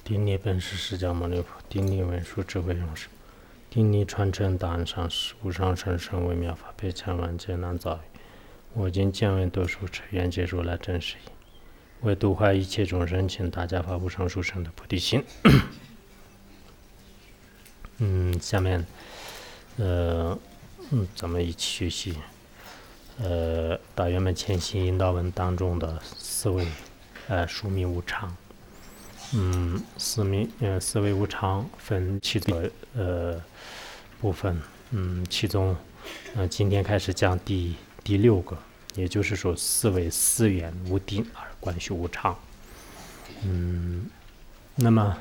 顶礼本师释迦牟尼佛，顶礼文殊智慧勇士，顶礼传承大安上师，无上甚深微妙法，百千万劫难遭遇。我今见闻读书持，愿解如来真实义，为度化一切众生，请大家发无上殊胜的菩提心。下面咱们一起学习大圆满前行引导文当中的四位殊命无常。四位无常分七个部分。其中今天开始讲第六个，也就是说四位思源无定而观修无常。那么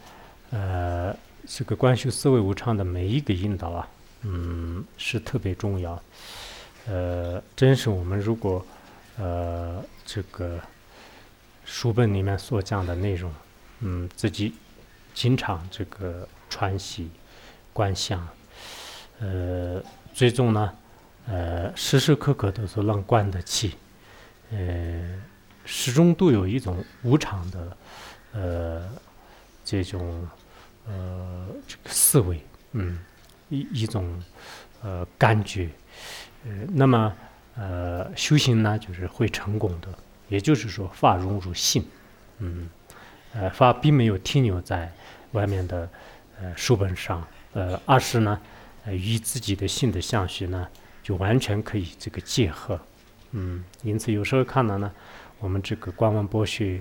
这个观修四位无常的每一个引导啊，是特别重要。真是我们如果这个书本里面所讲的内容，自己经常这个传习观想，最终呢，时时刻刻都是能观得起，始终都有一种无常的这种这个思维，一种感觉，那么修行呢就是会成功的，也就是说法融入心，法并没有停留在外面的书本上，而是呢与自己的心的相续呢就完全可以这个结合。因此有时候看到呢，我们这个观文博学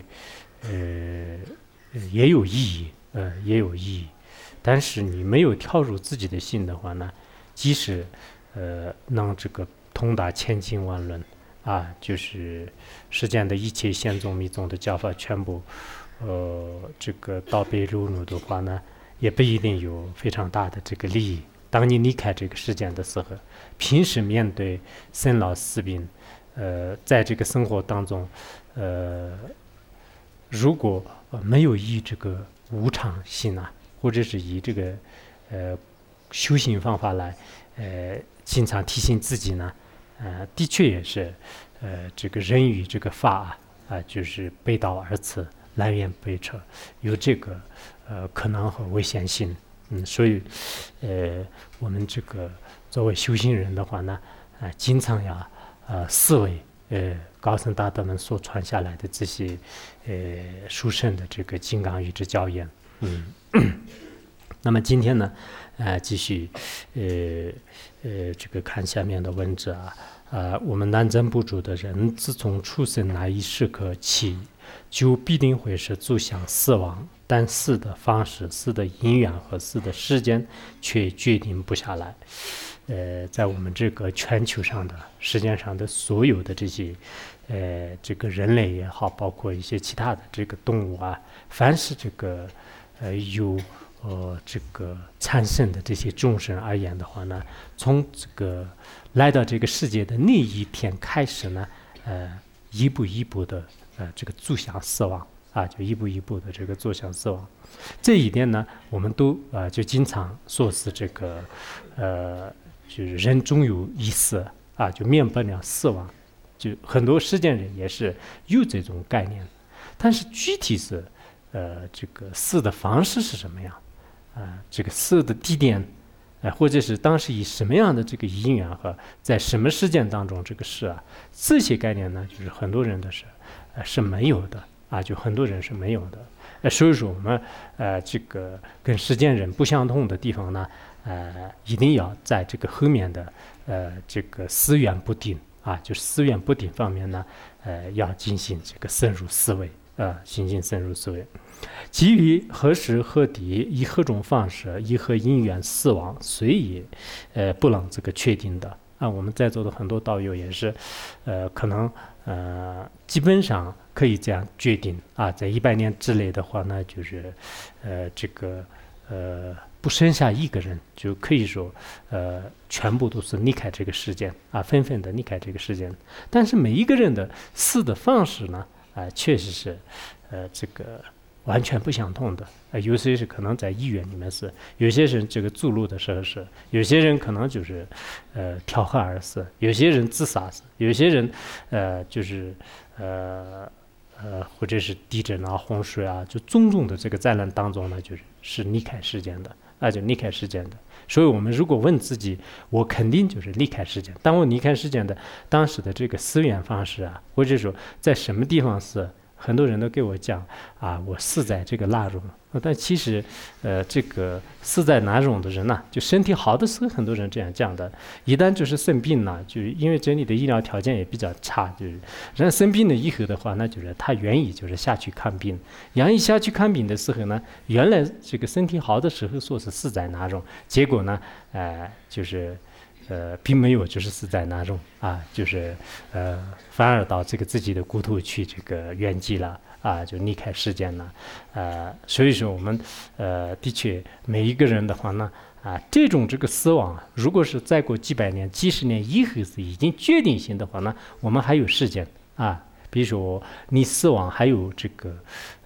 也有意义，但是你没有跳入自己的心的话呢，即使能这个通达千经万论啊，就是世间的一切显宗密宗的教法全部这个倒背如流的话呢，也不一定有非常大的这个利益。当你离开这个世间的时候，平时面对生老死病，在这个生活当中，如果没有以这个无常心啊，或者是以这个修行方法来经常提醒自己呢，的确也是这个人与这个法就是背道而驰，南辕北辙，有这个可能和危险性。所以我们这个作为修行人的话呢，经常要思维高僧大德们所传下来的这些殊胜的这个金刚语之教言。那么今天呢，继续这个看下面的文字啊，我们南瞻部主的人，自从出生那一时刻起，就必定会是走向死亡，但死的方式、死的因缘和死的时间却决定不下来。在我们这个全球上的世界上的所有的这些这个人类也好，包括一些其他的这个动物啊，凡是这个有这个产生的这些众生而言的话呢，从这个来到这个世界的那一天开始呢，一步一步的这个走向死亡就一步一步的这个走向死亡。这一点呢，我们都就经常说是这个就是人终有一死就免不了死亡，就很多世间人也是有这种概念，但是具体是这个死的方式是什么样这个死的地点或者是当时以什么样的这个因缘和在什么事件当中这个事这些概念呢，就是很多人的是没有的就很多人是没有的。所以说我们这个跟世间人不相同的地方呢，一定要在这个后面的这个思源不定就是思源不定方面呢，要进行这个深入思维进行深入思维。基于何时何地，以何种方式，以何因缘死亡，虽也不能这个确定的我们在座的很多道友也是可能基本上可以这样决定在100年之内的话呢，就是这个不剩下一个人，就可以说全部都是离开这个世间纷纷的离开这个世间。但是每一个人的死的方式呢确实是这个完全不相同的有些是可能在医院里面死，有些人这个走路的时候死，有些人可能就是跳河而死，有些人自杀死，有些人就是或者是地震啊、洪水啊，就种种的这个灾难当中呢，就是离开世间的，就离开世间的。所以我们如果问自己，我肯定就是离开世间。当我离开世间的当时的这个思源方式啊，或者说在什么地方死，很多人都给我讲我死在这个腊肉。但其实，这个死在哪种的人呢，就身体好的时候，很多人这样讲的。一旦就是生病了，就因为这里的医疗条件也比较差，就是人生病了以后的话，那就是他愿意就是下去看病。然一下去看病的时候呢，原来这个身体好的时候说是死在哪种，结果呢，就是并没有就是死在哪种就是反而到这个自己的故土去这个圆寂了。就离开世间了，所以说我们的确每一个人的话呢，这种这个死亡，如果是再过几百年、几十年以后是已经决定性的话呢，我们还有时间比如说你死亡还有这个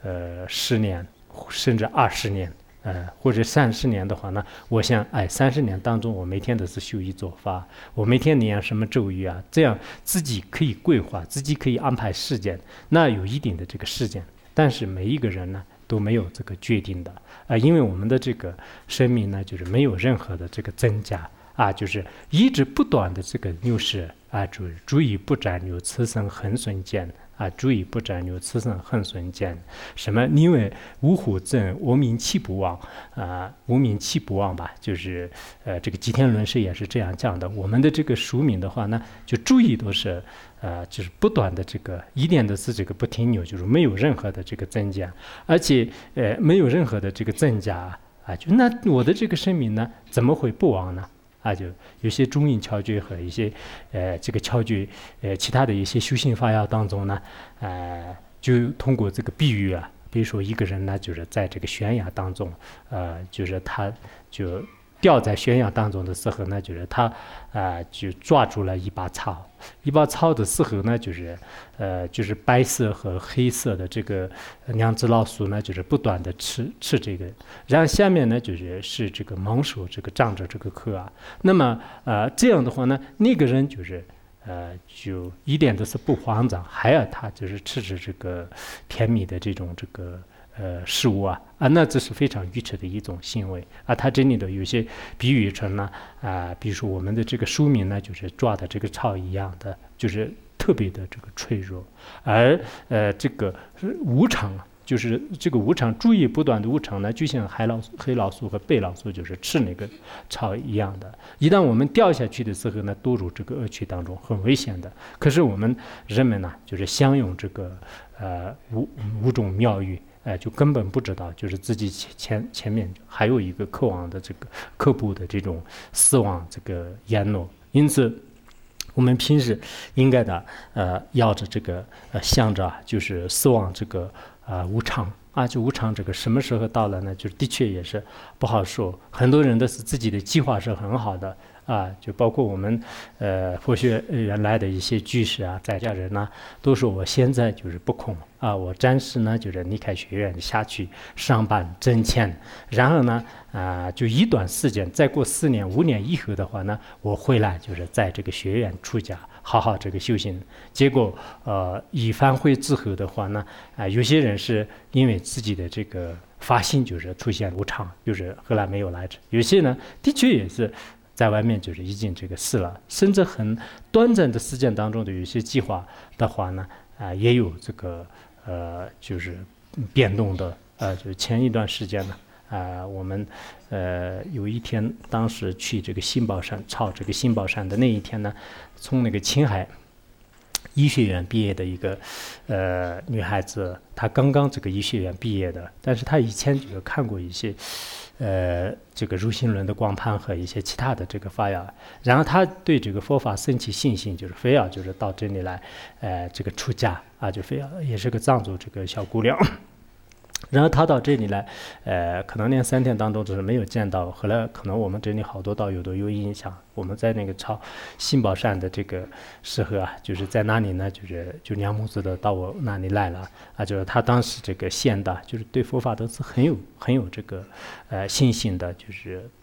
10年甚至20年。或者30年的话呢，我想30年当中，我每天都是修一做法，我每天念什么咒语啊，这样自己可以规划，自己可以安排时间，那有一定的这个时间。但是每一个人呢都没有这个决定的因为我们的这个生命呢，就是没有任何的这个增加就是一直不断的这个流逝注意不占有此生恒顺见。注意不占有此生恒顺见。什么？因为五虎正，无名气不旺无名气不旺吧？就是这个吉天论师也是这样讲的。我们的这个书名的话呢，就注意都是就是不断的这个一点都是这个不停留，就是没有任何的这个增加，而且没有任何的这个增加就那我的这个生命呢，怎么会不旺呢？就有些中印窍诀和一些这个窍诀其他的一些修行法要当中呢就通过这个比喻比如说一个人呢，就是在这个悬崖当中就是他就掉在悬崖当中的时候呢，就是他就抓住了一把草，一把草的时候呢，就是白色和黑色的这个两只老鼠呢，就是不断的吃这个，然后下面呢是这个猛兽这个长着这个壳那么这样的话呢，那个人就一点都是不慌张，还要他就是吃着这个甜蜜的这种这个事物那这是非常愚痴的一种行为它这里的有些比喻成呢比如说我们的这个书名呢，就是抓的这个草一样的，就是特别的这个脆弱，而这个无常就是这个无常，注意不断的无常呢，就像黑老鼠和白老鼠就是吃那个草一样的。一旦我们掉下去的时候呢，堕入这个恶趣当中，很危险的。可是我们人们呢，就是享用这个五种妙语，就根本不知道，就是自己前面还有一个渴望的这个刻怖的这种死亡这个言诺，因此。我们平时应该的要着这个想着就是死亡这个无常就无常这个什么时候到了呢？就是的确也是不好说。很多人都是自己的计划是很好的就包括我们佛学原来的一些居士在家人都说我现在就是不空我暂时呢就是离开学院下去上班挣钱，然后呢就一段时间，再过4年5年以后的话呢，我回来就是在这个学院出家，好好这个修行。结果一返回之后的话呢有些人是因为自己的这个发心就是出现无常，就是后来没有来着。有些呢的确也是在外面就是已经这个死了，甚至很短暂的时间当中的有些计划的话呢也有这个就是变动的就前一段时间呢我们有一天当时去这个新宝山抄这个新宝山的那一天呢，从那个青海医学院毕业的一个女孩子，她刚刚这个医学院毕业的，但是她以前就看过一些这个入心论的光盘和一些其他的这个法要，然后她对这个佛法升起信心，就是非要就是到这里来这个出家就非要也是个藏族这个小姑娘。然后他到这里来，可能连3天当中就是没有见到。后来可能我们这里好多道友都有印象，我们在那个抄新宝山的这个时候就是在那里呢，就两母子的到我那里来了就是他当时这个现的，就是对佛法都是很有这个信心的，就是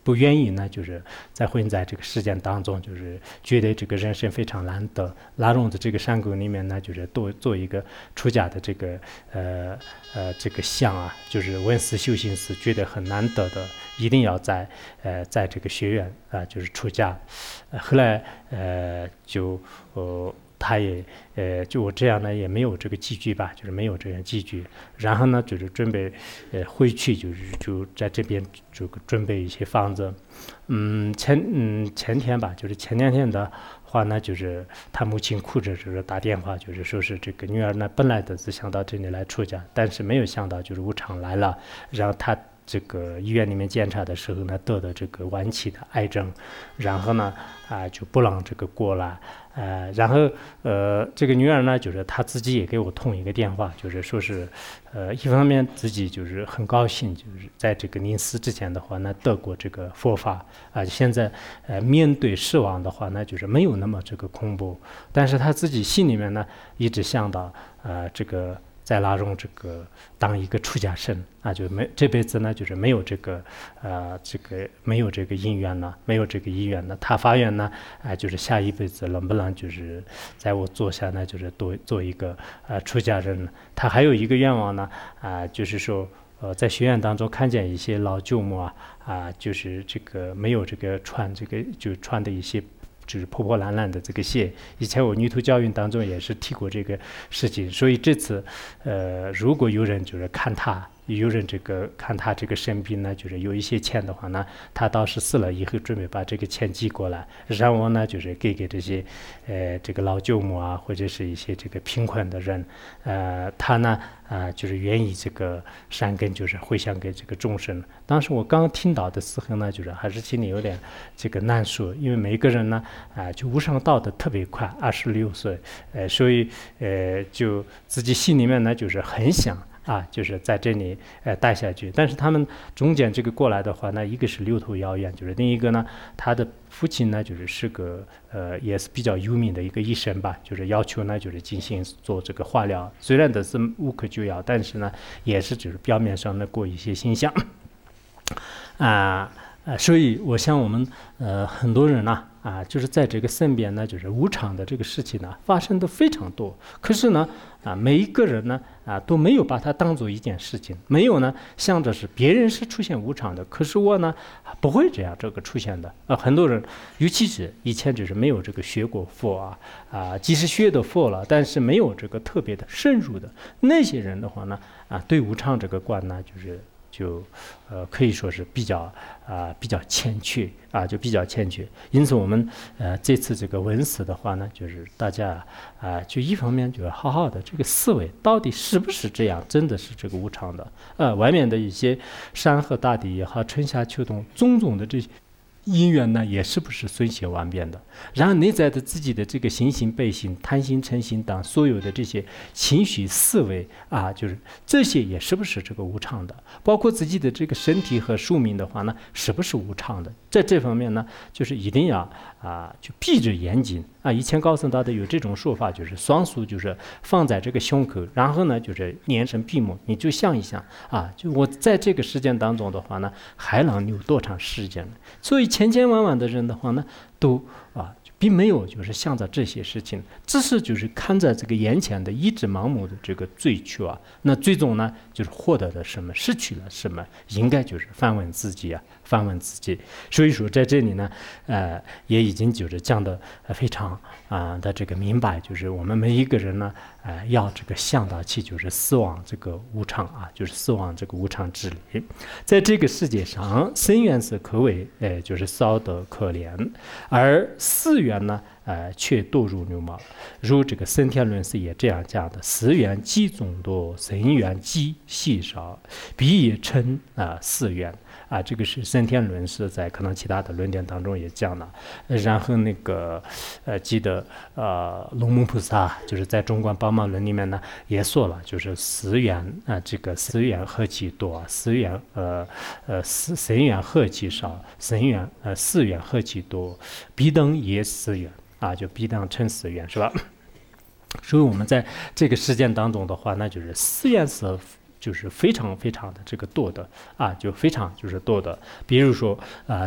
不愿意呢，就是混在这个事件当中，就是觉得这个人生非常难得，拉拢的这个山沟里面呢，就是多做一个出家的这个这个相啊，就是闻思修行时觉得很难得的，一定要在这个学院就是出家。后来他也就我这样呢，也没有这个寄居吧，就是没有这样寄居。然后呢，就是准备回去，就在这边就准备一些房子。前天吧，就是前2天的话呢，就是他母亲哭着就是打电话，就是说是这个女儿呢本来的是想到这里来出家，但是没有想到就是无常来了，然后他这个医院里面检查的时候呢，得的这个晚期的癌症，然后呢就不让这个过来。然后这个女儿呢，就是她自己也给我通一个电话，就是说是一方面自己就是很高兴，就是在这个临死之前的话呢，得过这个佛法现在面对死亡的话呢，就是没有那么这个恐怖，但是她自己心里面呢，一直想到这个在拉拢这个当一个出家生就这辈子呢，就是没有这个没有这个因缘呢，没有这个意愿呢。他发愿呢就是下一辈子能不能就是在我座下呢，就是做一个出家人。他还有一个愿望呢就是说在学院当中看见一些老舅母就是这个没有这个穿这个就穿的一些就是破破烂烂的这个鞋，以前我女徒教育当中也是提过这个事情，所以这次如果有人就是看他，有人这个看他这个生病呢，就是有一些钱的话呢，他倒是死了以后准备把这个钱寄过来，让我呢就是给这些这个老舅母或者是一些这个贫困的人，他呢就是愿意这个善根就是回向给这个众生。当时我刚听到的时候呢，就是还是心里有点这个难受，因为每一个人呢就无上道的特别快，26岁，所以就自己心里面呢就是很想就是在这里待下去。但是他们中间这个过来的话呢，一个是路途遥远，就是另一个呢，他的父亲呢是个也是比较有名的一个医生吧，就是要求呢就是进行做这个化疗，虽然都是无可救药，但是呢也是就是表面上呢过一些形象所以我想我们很多人呢就是在这个身边呢，就是无常的这个事情呢发生的非常多，可是呢每一个人呢都没有把它当做一件事情，没有呢想着是别人是出现无常的，可是我呢不会这样这个出现的很多人尤其是以前就是没有这个学过佛即使学的佛了，但是没有这个特别的深入的那些人的话呢对无常这个观呢就可以说是比较欠缺就比较欠缺。因此我们这次这个闻思的话呢，就是大家就一方面就是好好的这个思维到底是不是这样，真的是这个无常的外面的一些山河大地也好，春夏秋冬种种的这些因缘呢，也是不是瞬息万变的？然后内在的自己的这个心行、背行、贪心、嗔心等所有的这些情绪、思维就是这些也是不是这个无常的？包括自己的这个身体和寿命的话呢，是不是无常的？在这方面呢，就是一定要就闭着眼睛以前高僧大德有这种说法，就是双手就是放在这个胸口，然后呢就是眼神闭目，你就想一想就我在这个时间当中的话呢，还能有多长时间呢？所以千千万万的人的话呢，都并没有就是想着这些事情，只是就是看着这个眼前的一直盲目的这个追求那最终呢就是获得了什么，失去了什么，应该就是反问自己反问自己。所以说在这里呢也已经就是讲的非常的这个明白，就是我们每一个人呢要这个想到起就是死亡这个无常就是死亡这个无常之理。在这个世界上，生缘是可谓就是少得可怜，而死缘呢却多如牛毛。如这个升天论师也这样讲的：死缘极众多，生缘极稀少，彼也称死缘。这个是升天论师在可能其他的论点当中也讲了。然后那个记得龙母菩萨就是在中观宝马论里面呢也说了，就是死缘这个死缘何其多，死缘生缘何其少，生缘死缘何其多，彼等也死缘就彼等称死缘，是吧？所以我们在这个实践当中的话，那就是死缘是就是非常非常的这个多的啊，就非常就是多的。比如说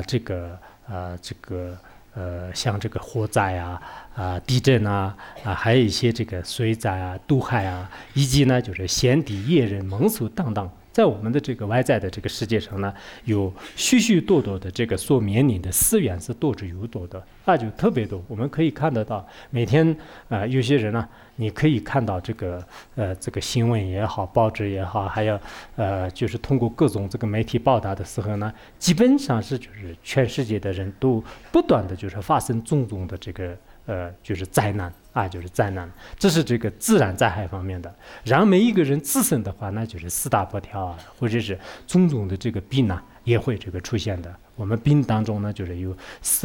像这个火灾地震还有一些这个水灾毒害以及呢就是先敌野人猛兽等等。在我们的这个外在的这个世界上呢，有许许多多的这个所面临的资源是多之又多的就特别多。我们可以看得到，每天有些人呢，你可以看到这个新闻也好，报纸也好，还有就是通过各种这个媒体报道的时候呢，基本上是就是全世界的人都不断的就是发生种种的这个就是灾难就是灾难，这是这个自然灾害方面的。然后每一个人自身的话，那就是四大不调或者是种种的这个病也会这个出现的。我们病当中呢，就是有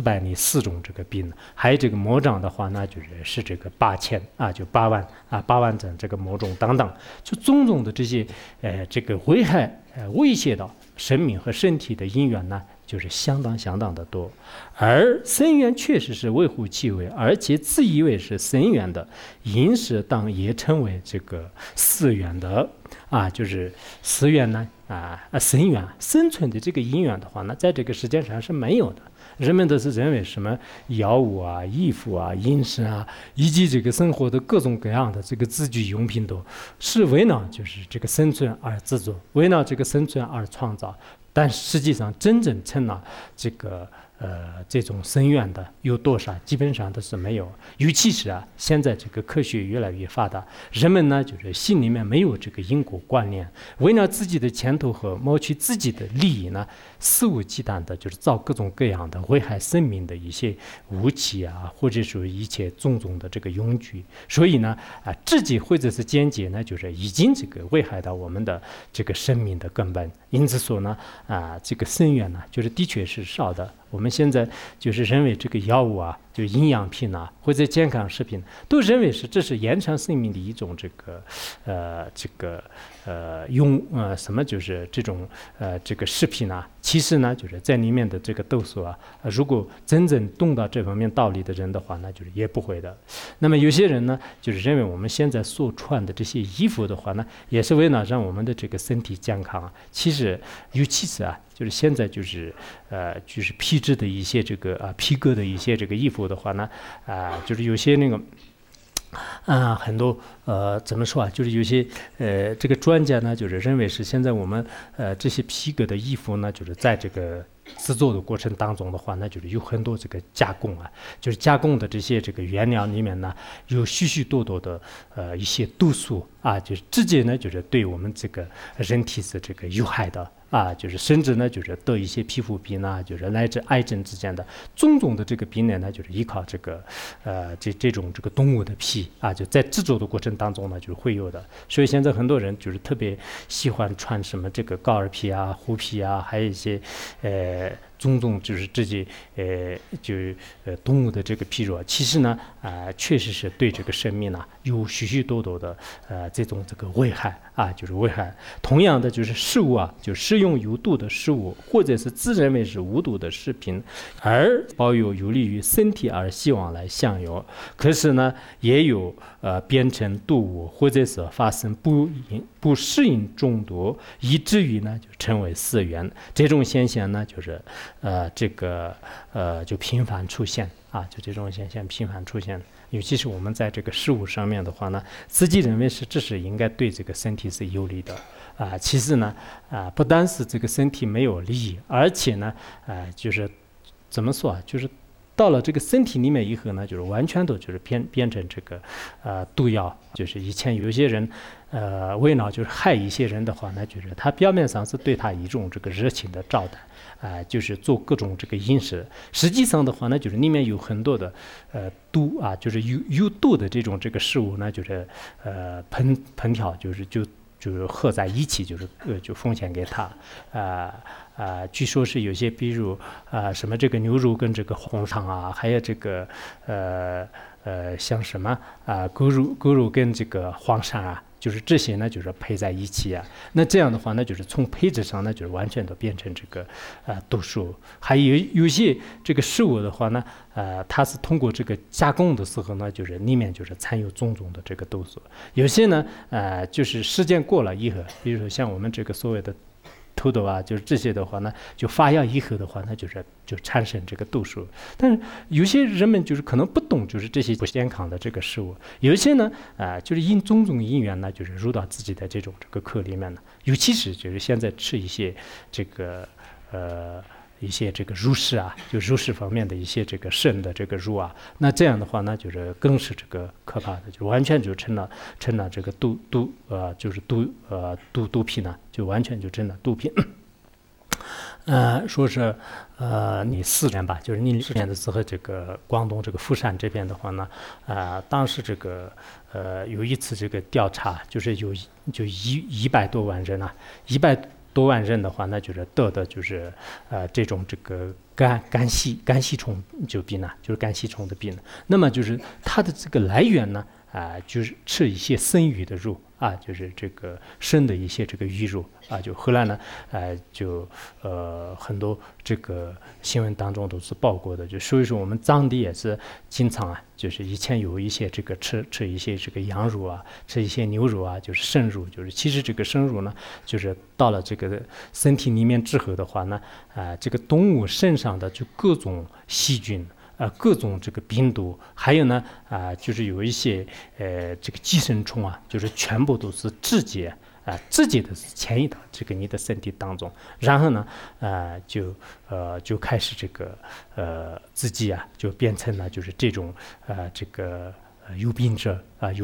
404种这个病，还有这个魔障的话呢，就是这个8000就8万种这个魔种等等，就种种的这些这个危害威胁到生命和身体的因缘呢，就是相当的多。而生源确实是微乎其微，而且自以为是生源的因时当也称为这个死源的就是死源呢生源生存的这个因缘的话呢，在这个世界上是没有的。人们都是认为什么药物衣服饮食以及这个生活的各种各样的这个自居用品都是为了就是这个生存而制作，为了这个生存而创造。但实际上真正成了这个这种生源的有多少，基本上都是没有。尤其是现在这个科学越来越发达，人们呢就是心里面没有这个因果观念，为了自己的前途和谋取自己的利益呢，肆无忌惮的就是造各种各样的危害生命的一些武器或者说一切种种的这个用具。所以呢直接或者是间接呢，就是已经这个危害到我们的这个生命的根本。因此说呢这个生源呢，就是的确是少的。我们现在就是认为这个药物就营养品或者健康食品，都认为这是延长生命的一种什么就是这种这个食品其实呢就是在里面的这个毒素如果真正懂到这方面道理的人的话，那就是也不会的。那么有些人呢，就是认为我们现在所穿的这些衣服的话呢，也是为了让我们的这个身体健康其实尤其是就是现在就是皮质的一些这个皮革的一些这个衣服的话呢就是有些那个很多怎么说就是有些这个专家呢，就是认为是现在我们这些皮革的衣服呢，就是在这个制作的过程当中的话，那就是有很多这个加工就是加工的这些这个原料里面呢，有许许多多的一些毒素就是直接呢就是对我们这个人体是这个有害的就是甚至呢就是得一些皮肤病就是乃至癌症之间的种种的这个病呢，就是依靠这个这种这个动物的皮就在制作的过程当中呢就是会有的。所以现在很多人就是特别喜欢穿什么这个高尔皮虎皮还有一些种种就是这些动物的这个皮肉，其实呢确实是对这个生命有许许多多的这种这个危害就是危害。同样的就是食物就食用有毒的食物，或者是自认为是无毒的食品，而抱有有利于身体而希望来享用，可是呢也有变成毒物，或者是发生不适应中毒，以至于呢就成为死源。这种现象呢就是就频繁出现就这种现象频繁出现。尤其是我们在这个食物上面的话呢，自己认为这是应该对这个身体是有利的其实呢不单是这个身体没有利益，而且呢就是怎么说就是到了这个身体里面以后呢，就是完全都就是变成这个毒药。就是以前有些人为了就是害一些人的话呢，就是他表面上是对他一种这个热情的招待就是做各种这个饮食，实际上的话呢，就是里面有很多的毒就是有毒的这种这个食物呢，就是烹调就是合在一起，就奉献给他据说是有些比如什么这个牛肉跟这个红肠还有这个像什么狗肉跟这个黄鳝就是这些呢就是配在一起啊，那这样的话呢就是从配置上呢就是完全都变成这个毒素。还有些这个食物的话呢它是通过这个加工的时候呢就是里面就是掺有种种的这个毒素，有些呢就是时间过了以后，比如说像我们这个所谓的土豆啊，就是这些的话呢，就发芽以后的话呢，就产生这个毒素。但是有些人们就是可能不懂，就是这些不健康的这个食物。有一些呢，就是因种种因缘呢，就是入到自己的这个壳里面了。尤其是就是现在吃一些这个一些这个肉食啊，就肉食方面的一些这个生的这个肉啊，那这样的话呢，就是更是这个可怕的，就完全就成了这个就是毒品呢，就完全就成了毒品。说是你4年吧，就是你4年的时候，这个广东这个福山这边的话呢，当时这个有一次这个调查，就是就100多万人啊，100多万人的话，那就是得的就是这种这个肝吸虫就病呢，就是肝吸虫的病。那么就是它的这个来源呢，就是吃一些生鱼的肉啊，就是这个生的一些这个鱼肉啊，就后来呢，就很多这个新闻当中都是报过的，就所以说我们当地也是经常啊，就是以前有一些这个吃一些这个羊肉啊，吃一些牛肉啊，就是生肉，就是其实这个生肉呢，就是到了这个身体里面之后的话呢，这个动物身上的就各种细菌。各种这个病毒，还有呢，就是有一些这个寄生虫啊，就是全部都是直接的潜移到这个你的身体当中，然后呢，就开始这个自己啊，就变成了就是这种这个有病者。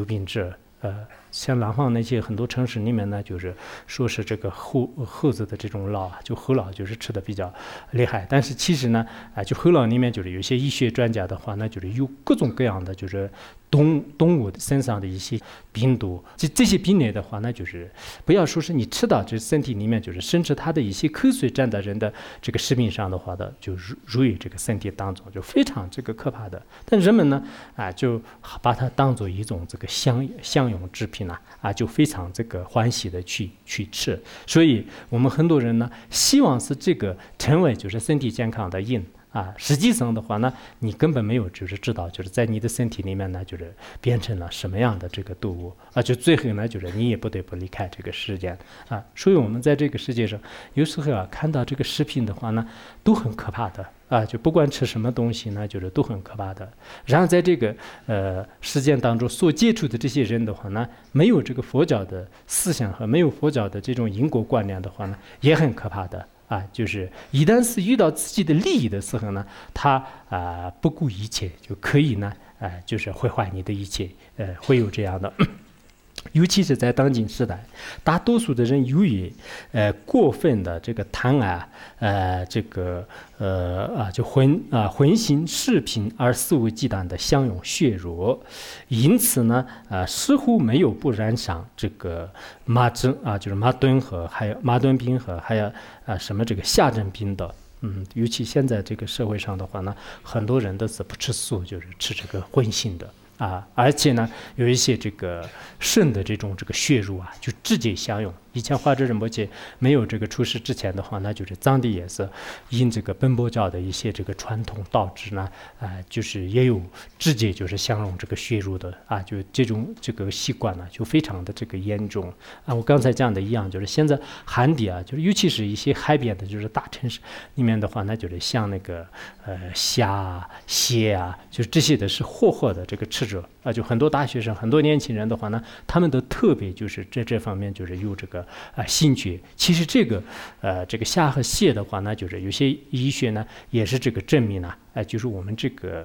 像南方那些很多城市里面呢，就是说是这个猴子的这种脑啊，就猴脑就是吃的比较厉害。但是其实呢，就猴脑里面就是有些医学专家的话呢，就是有各种各样的就是动物身上的一些病毒，这些病类的话呢，就是不要说是你吃到这身体里面，就是甚至它的一些口水沾到人的这个食品上的话的，就入于这个身体当中，就非常这个可怕的。但人们呢，就把它当做一种这个相用之品就非常这个欢喜的去吃。所以我们很多人呢，希望是这个成为就是身体健康的因。实际上的话呢，你根本没有就是知道，就是在你的身体里面呢，就是变成了什么样的这个动物就最后呢，就是你也不得不离开这个世界所以我们在这个世界上，有时候看到这个食品的话呢，都很可怕的就不管吃什么东西呢，就是都很可怕的。然后在这个实践当中所接触的这些人的话呢，没有这个佛教的思想和没有佛教的这种因果观念的话呢，也很可怕的。就是一旦是遇到自己的利益的时候呢，他不顾一切就可以呢，就是毁坏你的一切，会有这样的。尤其是在当今时代，大多数的人由于过分的这个贪爱这个就荤腥食品而肆无忌惮的享用血肉，因此呢似乎没有不染上这个就是麻疹和还有麻疹病和还有什么这个下疹病的。尤其现在这个社会上的话呢，很多人都是不吃素，就是吃这个荤腥的。而且呢，有一些这个生的这个血肉就直接享用。以前华者仁波切没有这个出世之前的话呢，就是藏地也是因这个本波教的一些这个传统导致呢，就是也有直接就是享用这个血肉的就这种这个习惯呢，就非常的这个严重我刚才讲的一样，就是现在海底就是尤其是一些海边的，就是大城市里面的话呢，就是像那个虾蟹就是这些的是活的这个吃者就很多大学生、很多年轻人的话呢，他们都特别就是这方面就是有这个兴趣。其实这个虾和蟹的话呢，就是有些医学呢也是这个证明就是我们这个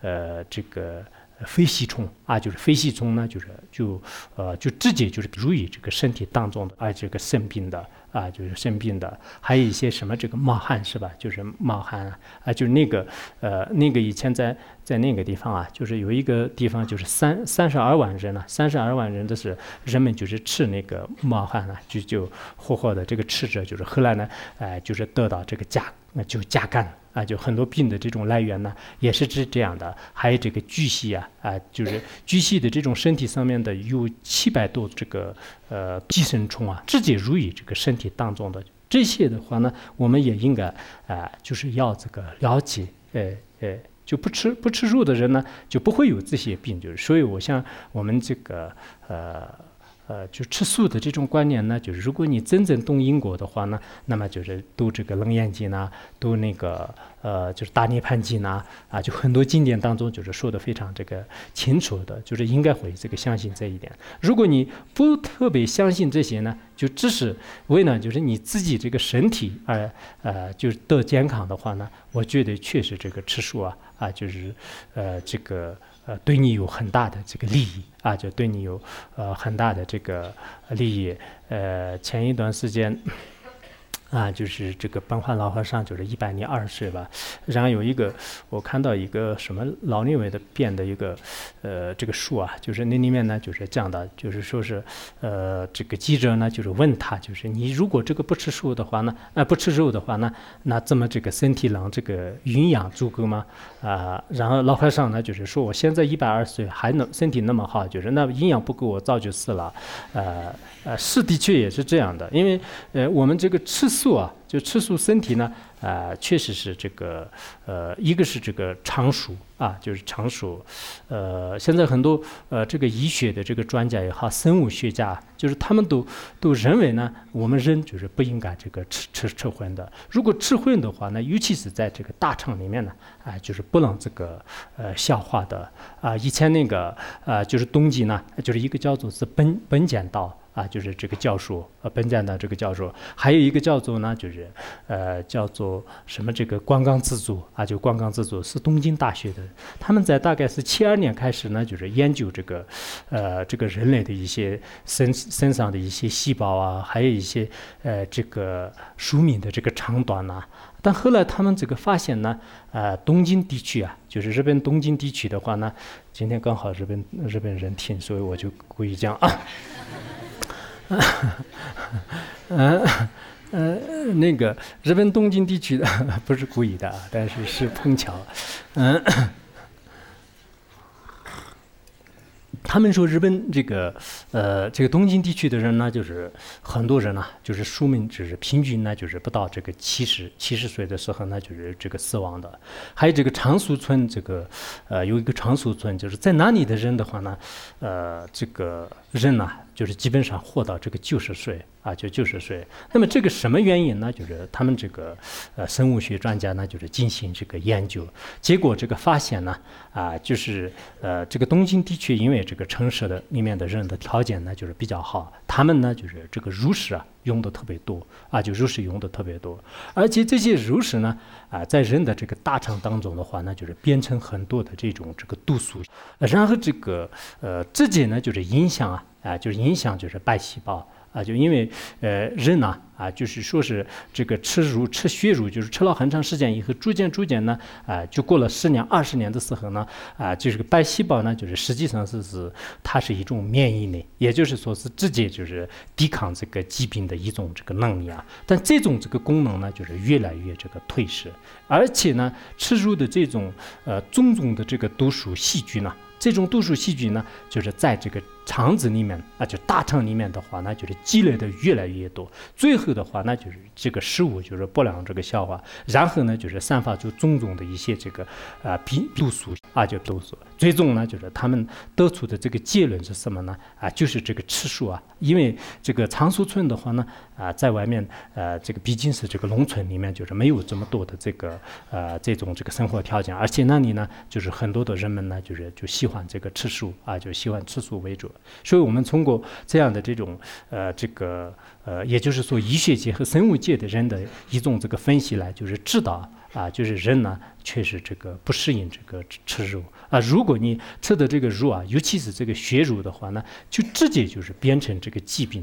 非吸虫就是非吸虫呢，就直接就是入于这个身体当中的这个生病的啊，就是生病的，还有一些什么这个冒汗是吧？就是冒汗啊，就是那个以前在那个地方啊，就是有一个地方就是32万人啊，32万人的是人们就是吃那个冒汗啊，就活活的这个吃着，就是后来呢，就是得到这个甲肝。啊，就很多病的这种来源呢，也是这样的。还有这个巨蜥啊，就是巨蜥的这种身体上面的有700多这个寄生虫啊，直接入于这个身体当中的。这些的话呢，我们也应该就是要这个了解，就不吃肉的人呢，就不会有这些病。就是所以，我想我们这个就吃素的这种观念呢，就是如果你真正懂因果的话呢，那么就是读这个楞严经呢，读那个就是大涅槃经呢，就很多经典当中就是说的非常这个清楚的，就是应该会这个相信这一点。如果你不特别相信这些呢，就只是为了就是你自己这个身体就是得健康的话呢，我觉得确实这个吃素就是这个对你有很大的这个利益啊，就对你有很大的这个利益。前一段时间就是这个本焕老和尚就是102岁吧，然后有一个我看到一个什么老年委的编的一个这个书啊，就是那里面呢就是这样的，就是说是这个记者呢就是问他，就是你如果这个不吃素的话呢，不吃肉的话呢，那怎么这个身体能这个营养足够吗？然后老和尚呢就是说我现在120岁还能身体那么好，就是那营养不够我早就死了。是的确也是这样的，因为我们这个吃素就吃素身体呢，确实是这个一个是这个长寿就是长寿。现在很多这个医学的这个专家也好，生物学家，就是他们都认为呢，我们人就是不应该这个吃荤的。如果吃荤的话呢，尤其是在这个大肠里面呢，就是不能这个消化的以前那个就是东晋呢，就是一个叫做是本简道。就是这个教授，本简的这个教授，还有一个叫做呢，就是叫做什么这个光冈自助就光冈自助是东京大学的，他们在大概是72年开始呢，就是研究这个人类的一些身上的一些细胞还有一些这个寿命的这个长短但后来他们这个发现呢，东京地区就是日本东京地区的话呢，今天刚好日本人听，所以我就故意讲那个日本东京地区的不是故意的但是碰巧，他们说日本这个东京地区的人呢，就是很多人就是寿命就是平均呢，就是不到这个70岁的时候呢，就是这个死亡的。还有这个长寿村，这个有一个长寿村，就是在那里的人的话呢，这个人就是基本上活到这个90岁就90岁。那么这个什么原因呢？就是他们这个生物学专家呢，就是进行这个研究，结果这个发现呢，就是这个东京地区因为这个城市的里面的人的条件呢，就是比较好，他们呢就是这个肉食用的特别多就肉食用的特别多，而且这些肉食呢在人的这个大肠当中的话呢，就是变成很多的这种这个毒素，然后这个直接呢就是影响就是影响就是白细胞就因为人就是说是这个吃血肉，就是吃了很长时间以后，逐渐呢就过了10年20年的时候呢就是个白细胞呢，就是实际上它是一种免疫力，也就是说是直接就是抵抗这个疾病的一种这个能力但这种这个功能呢，就是越来越这个退失，而且呢吃入的这种种种的这个毒素细菌这种毒素细菌呢，就是在这个肠子里面就大肠里面的话呢，就是积累的越来越多，最后的话呢，就是这个食物就是不良这个消化，然后呢就是散发出种种的一些这个毒素就毒素，最终呢就是他们得出的这个结论是什么呢？就是这个吃素因为这个长寿村的话呢在外面这个毕竟是这个农村里面，就是没有这么多的这个这种这个生活条件，而且那里呢就是很多的人们呢就喜欢这个吃素就喜欢吃素为主，所以我们通过这样的这种这个也就是说医学界和生物界的人的一种这个分析来，就是知道就是人呢确实这个不适应这个吃肉如果你吃的这个肉尤其是这个血肉的话呢，就直接就是变成这个疾病，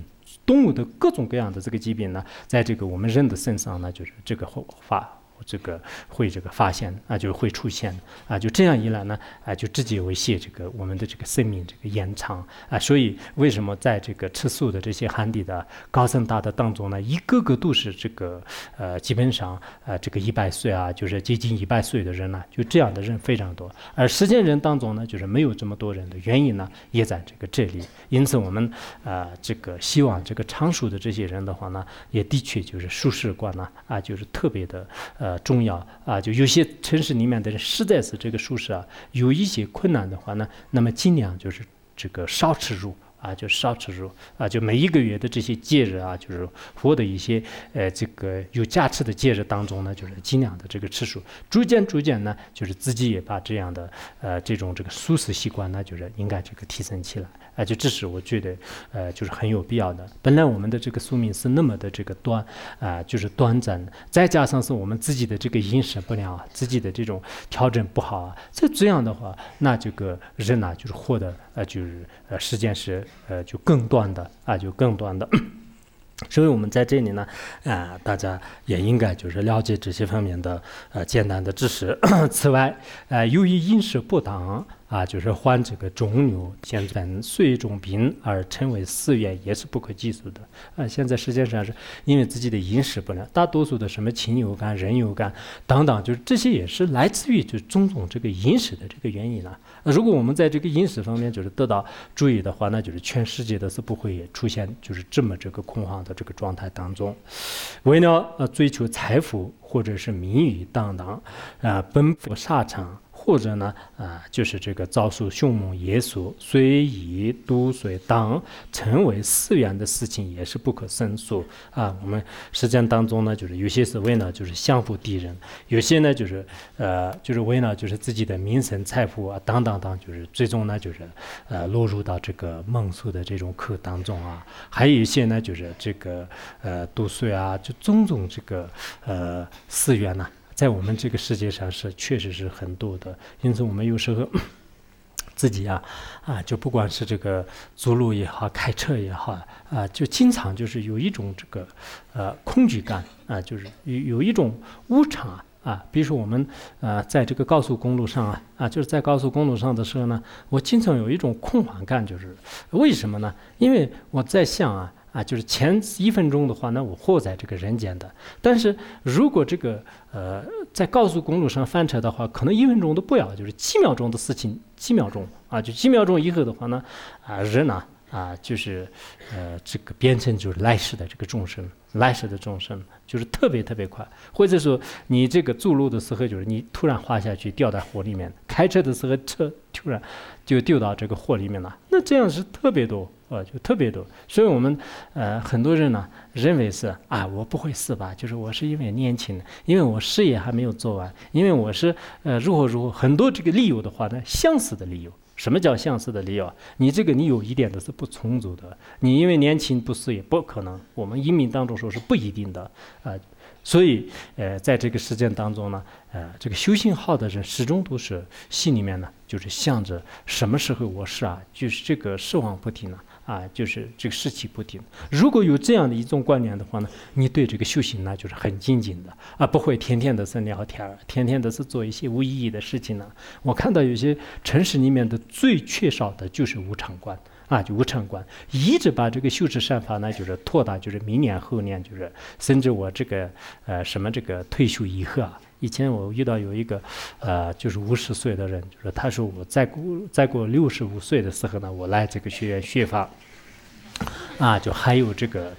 动物的各种各样的这个疾病呢，在这个我们人的身上呢，就是这个会发现啊，就会出现啊，就这样一来呢，啊，就直接威胁这个我们的这个生命这个延长啊。所以为什么在这个吃素的这些汉地的高僧大德当中呢，一个个都是这个基本上这个100岁啊，就是接近100岁的人呢，就这样的人非常多。而实践人当中呢，就是没有这么多人的原因呢，也在这里。因此我们这个希望这个常数的这些人的话呢，也的确就是素食观呢啊，就是特别的重要啊。就有些城市里面的人实在是这个素食啊有一些困难的话呢，那么尽量就是这个少吃肉啊，就少吃肉啊，就每一个月的这些节日啊，就是或者一些这个有价值的节日当中呢，就是尽量的这个吃素，逐渐呢，就是自己也把这样的这种这个素食习惯呢，就是应该这个提升起来啊，就这是我觉得就是很有必要的。本来我们的这个宿命是那么的这个就是短暂的，再加上是我们自己的这个饮食不良啊，自己的这种调整不好啊，这样的话，那这个人呢，就是活的就是时间是就更短的啊，就更短的。所以我们在这里呢，大家也应该就是了解这些方面的简单的知识。此外，由于饮食不当啊，就是患这个肿瘤、现在水肿病而成为死源也是不可计数的啊。现在实际上是因为自己的饮食不良，大多数的什么禽流感、人流感等等，就是这些也是来自于就种种这个饮食的这个原因啊。如果我们在这个饮食方面就是得到注意的话，那就是全世界的是不会出现就是这么这个恐慌的这个状态当中。为了追求财富或者是名誉等等奔赴沙场。或者呢，就是这个遭受凶猛野兽、随意毒水等成为死源的事情也是不可胜数啊。我们实践当中呢，就是有些是为了就是降服敌人，有些呢就是为了就是自己的名声、财富啊等等等，就是最终呢就是落入到这个梦宿的这种坑当中啊。还有一些呢就是这个毒水啊，就种种这个死源呢。在我们这个世界上是确实是很多的，因此我们有时候自己就不管是这个走路也好，开车也好就经常就是有一种这个恐惧感就是有一种无常比如说我们在这个高速公路上就是在高速公路上的时候呢，我经常有一种恐慌感，就是为什么呢？因为我在想就是前1分钟的话呢，我活在这个人间的，但是如果这个在高速公路上翻车的话，可能1分钟都不要，就是几秒钟的事情，几秒钟就几秒钟以后的话呢，人呢就是这个变成就是来世的这个众生，来世的众生就是特别特别快，或者说你这个走路的时候，就是你突然滑下去掉在火里面，开车的时候车突然就丢到这个火里面了，那这样是特别多。就特别多，所以我们很多人呢认为是我不会死吧，就是我是因为年轻，因为我事业还没有做完，因为我是如何很多这个理由的话呢，相似的理由。什么叫相似的理由？你有一点的是不充足的，你因为年轻不事业不可能，我们移民当中说是不一定的所以在这个实践当中呢，这个修行好的人始终都是心里面呢，就是想着什么时候我是就是这个失望不停就是这个士气不停。如果有这样的一种观念的话呢，你对这个修行呢就是很精进的不会天天的是聊天，天天的是做一些无意义的事情呢。我看到有些城市里面的最缺少的就是无常观就无常观，一直把这个修持善法呢，就是拖到就是明年后年，就是甚至我这个这个退休以后以前我遇到有一个就是50岁的人，就是他说我再过65岁的时候呢，我来这个学院学法就还有这个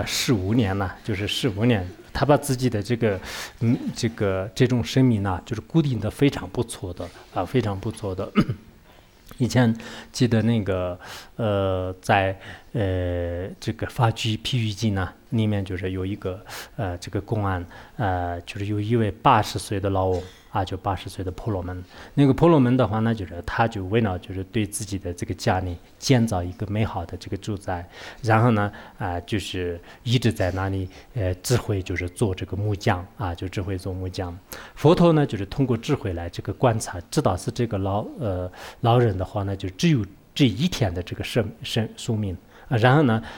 15年呢，就是15年，他把自己的这种生命呢，就是固定的非常不错的非常不错的。以前记得那个在这个法居譬喻记呢里面，就是有一个这个公案就是有一位80岁的老翁就80岁的婆罗门。那个婆罗门的话呢，就是他就为了就是对自己的这个家里建造一个美好的这个住宅，然后呢就是一直在那里智慧就是做这个木匠就智慧做木匠。佛陀呢就是通过智慧来这个观察，知道是这个老人的话呢，就只有这一天的这个寿命然后呢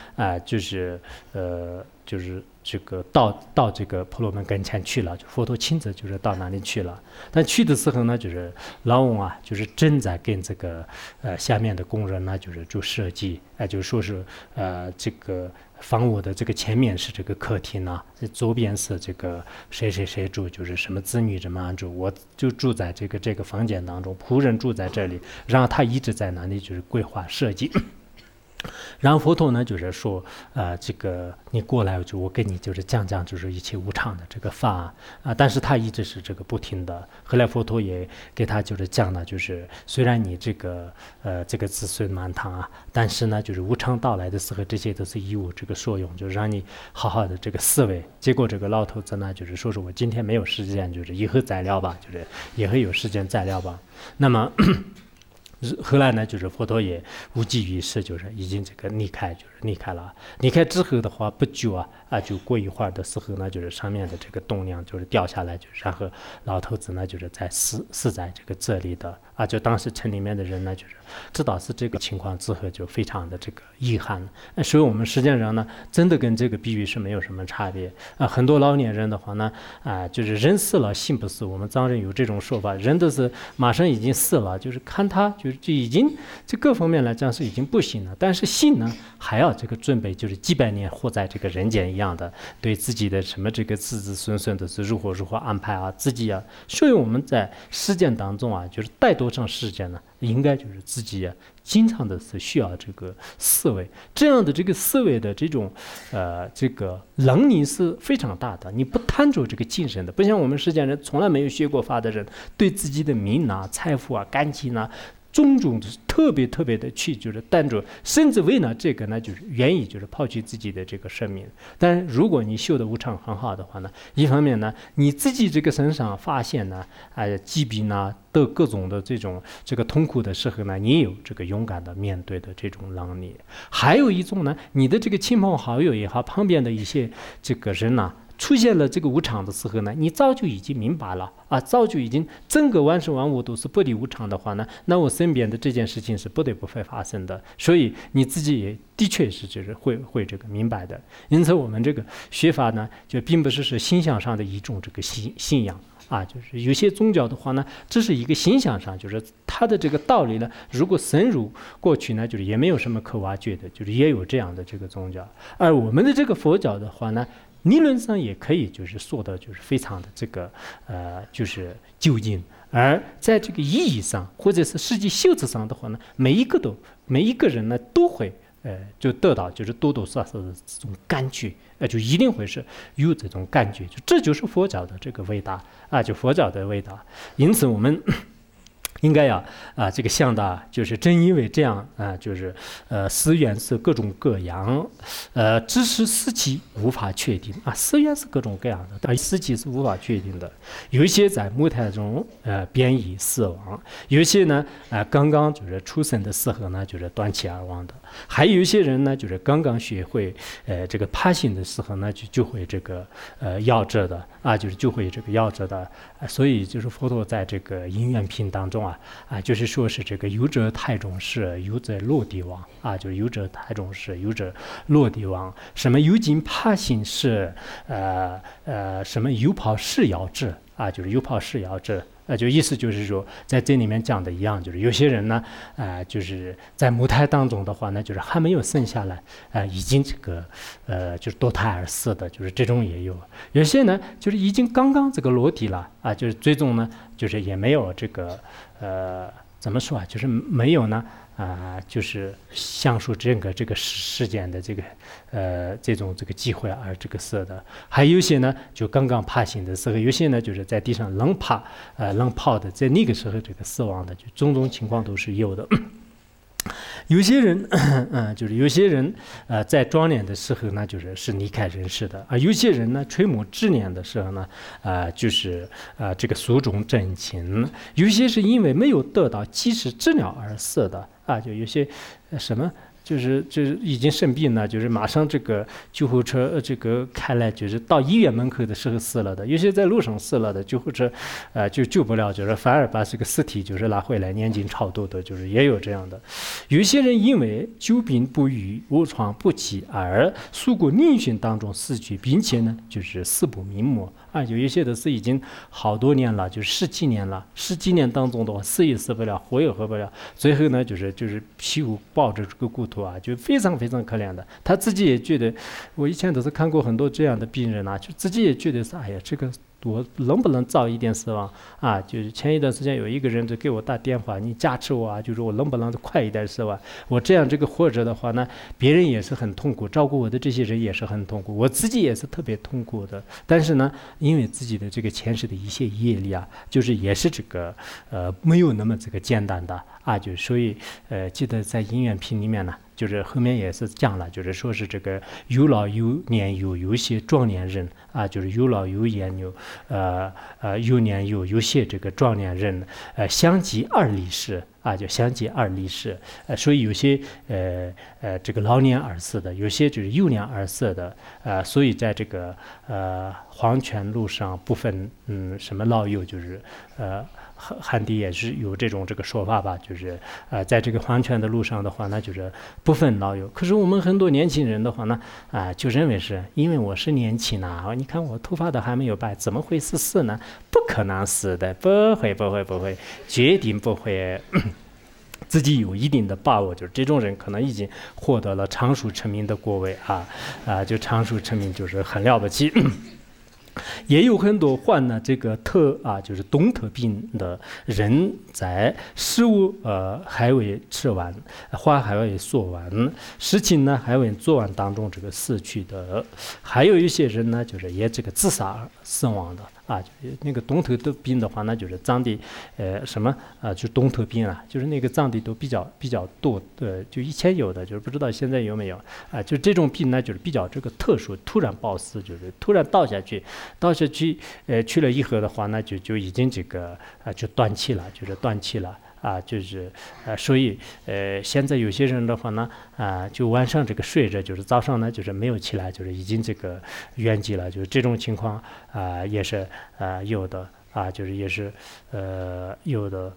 就是这个到这个婆罗门跟前去了，就佛陀亲自就是到那里去了。但去的时候呢，就是老翁啊，就是正在跟这个下面的工人呢，就是做设计，就是说是这个房屋的这个前面是这个客厅啊，左边是这个谁谁谁住，就是什么子女怎么样住，我就住在这个房间当中，仆人住在这里，然后他一直在那里就是规划设计。然后佛陀呢，就是说，这个你过来，我跟你就是讲就是一切无常的这个法但是他一直是这个不听的。后来佛陀也给他就是讲了，就是虽然你这个子孙满堂啊，但是呢，就是无常到来的时候，这些都是一无这个所用，就是让你好好的这个思维。结果这个老头子呢，就是说是我今天没有时间，就是以后再聊吧，就是以后有时间再聊吧。那么。后来呢，就是佛陀也无济于事，就是已经这个离开了。离开之后的话，不久就过一会儿的时候呢，就是上面的这个栋梁就是掉下来，就是然后老头子呢就是在死在这里的就当时城里面的人呢就是知道是这个情况之后，就非常的这个遗憾。所以我们实际上呢，真的跟这个比喻是没有什么差别很多老年人的话呢就是人死了心不死，我们藏人有这种说法，人都是马上已经死了，就是看他就已经这各方面来讲是已经不行了，但是心呢还要这个准备，就是几百年活在这个人间一样的，对自己的什么这个子子孙孙都是如何安排自己所以我们在实践当中就是带多长时间呢？应该就是自己经常的是需要这个思维，这样的这个思维的这种这个能力是非常大的。你不贪着这个精神的，不像我们实践人从来没有学过法的人，对自己的名财富感情种种的特别的去就是担着，甚至为了这个呢，就是愿意就是抛弃自己的这个生命。但如果你修的无常很好的话呢，一方面呢，你自己这个身上发现呢，疾病的各种的这个痛苦的时候呢，你有这个勇敢的面对的这种能力。还有一种呢，你的这个亲朋好友也好，旁边的一些这个人出现了这个无常的时候呢，你早就已经明白了早就已经整个万事万物都是不离无常的话呢，那我身边的这件事情是不得不会发生的，所以你自己也的确是就是会这个明白的。因此我们这个学法呢，就并不是形象上的一种这个信仰就是有些宗教的话呢，这是一个形象上，就是它的这个道理呢，如果深入过去呢，就是也没有什么可挖掘的，就是也有这样的这个宗教。而我们的这个佛教的话呢，理论上也可以就是说的就是非常的这个就是究竟，而在这个意义上或者是实际修持上的话呢，每一个人呢都会就得到就是多多少少的这种感觉就一定会是有这种感觉，这就是佛教的这个伟大就佛教的伟大。因此我们应该这个想到，就是正因为这样就是思源是各种各样，只是时期无法确定思源是各种各样的，但时期是无法确定的。有一些在母胎中变异死亡，有一些呢刚刚就是出生的时候呢就是断气而亡的，还有一些人呢就是刚刚学会这个爬行的时候呢就会这个夭折的就是就会这个夭折的。所以就是佛陀在这个因缘品当中就是说是这个有者胎中逝，有者落地亡就是有者胎中逝，有者落地亡。什么有经爬行是什么有跑是夭折就是有跑是夭折。就意思就是说，在这里面讲的一样，就是有些人呢，就是在母胎当中的话呢，就是还没有生下来，已经这个就是堕胎而死的，就是这种也有。有些呢，就是已经刚刚这个落地了就是最终呢，就是也没有这个怎么说就是没有呢就是享受整个这个世间的这个这种这个机会而这个死的。还有一些呢，就刚刚爬行的时候，有些呢就是在地上冷跑的，在那个时候这个死亡的，就种种情况都是有的。有些人就是有些人在壮年的时候呢，就是离开人世的有些人呢垂暮之年的时候呢就是这个寿终正寝。有些是因为没有得到及时治疗而死的就有些什么就是已经生病了，就是马上这个救护车这个开来，就是到医院门口的时候死了的，有些在路上死了的，救护车就救不了，就是反而把这个尸体就是拉回来，年纪超多的，就是也有这样的。有些人因为久病不愈、卧床不起而诉过嶙峋当中死去，并且呢就是死不瞑目。有一些的是已经好多年了，就十几年了，十几年当中的话，死也死不了，活也活不了，最后呢，就是屁股抱着这个骨头就非常非常可怜的。他自己也觉得，我以前都是看过很多这样的病人就自己也觉得是，哎呀，这个我能不能早一点死亡就是前一段时间有一个人就给我打电话，你加持我就说我能不能快一点死亡？我这样这个活着的话呢，别人也是很痛苦，照顾我的这些人也是很痛苦，我自己也是特别痛苦的。但是呢，因为自己的这个前世的一些业力就是也是这个没有那么这个简单的就所以记得在因缘品里面呢，就是后面也是讲了，就是说是这个有老有年有些壮年人就是有老有年有年有些这个壮年人相继二离世就相继二离世所以有些这个老年而死的，有些就是幼年而死的所以在这个黄泉路上不分什么老幼，就是汉地也是有这个说法吧，就是在这个黄泉的路上的话呢，就是不分老幼。可是我们很多年轻人的话呢就认为是因为我是年轻你看我头发都还没有白，怎么会死呢？不可能死的，不会，绝对不会。自己有一定的把握，就是这种人可能已经获得了长寿成名的果位就长寿成名就是很了不起。也有很多患了这个就是冬特病的人，在食物还未吃完，话还未说完，事情呢还未做完当中这个死去的。还有一些人呢，就是也这个自杀死亡的就是那个冬特病的话呢，就是藏地就冬特病就是那个藏地都比较多的，就以前有的，就是不知道现在有没有就这种病呢，就是比较这个特殊，突然暴死，就是突然倒下去去了以后的话呢，就已经这个就断气了，就是断气了所以现在有些人的话呢就晚上这个睡着，就是早上呢就是没有起来，就是已经这个圆寂了，就是这种情况也是有的就是也是有的。